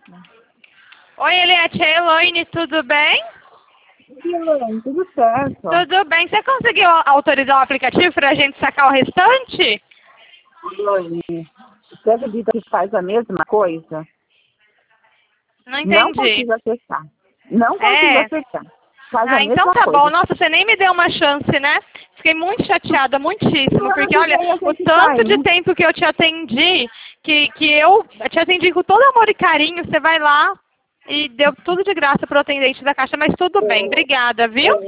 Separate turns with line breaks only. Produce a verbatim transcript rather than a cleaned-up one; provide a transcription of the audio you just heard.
Oi, Eliette, é Elaine, tudo bem?
Sim, Elaine, tudo certo.
Tudo bem. Você conseguiu autorizar o aplicativo para a gente sacar o restante?
Elaine, você acredita que faz a mesma coisa?
Não
Não
entendi.
consigo acessar. Não consigo
É.
acessar. Faz
Ah,
a
então
mesma
tá
coisa.
bom. Nossa, você nem me deu uma chance, né? Fiquei muito chateada, muitíssimo, porque olha,
Aí a
o
gente
tanto
sai,
de
né?
tempo que eu te atendi, que, que eu te atendi com todo amor e carinho, você vai lá e deu tudo de graça pro atendente da caixa, mas tudo bem, obrigada, viu?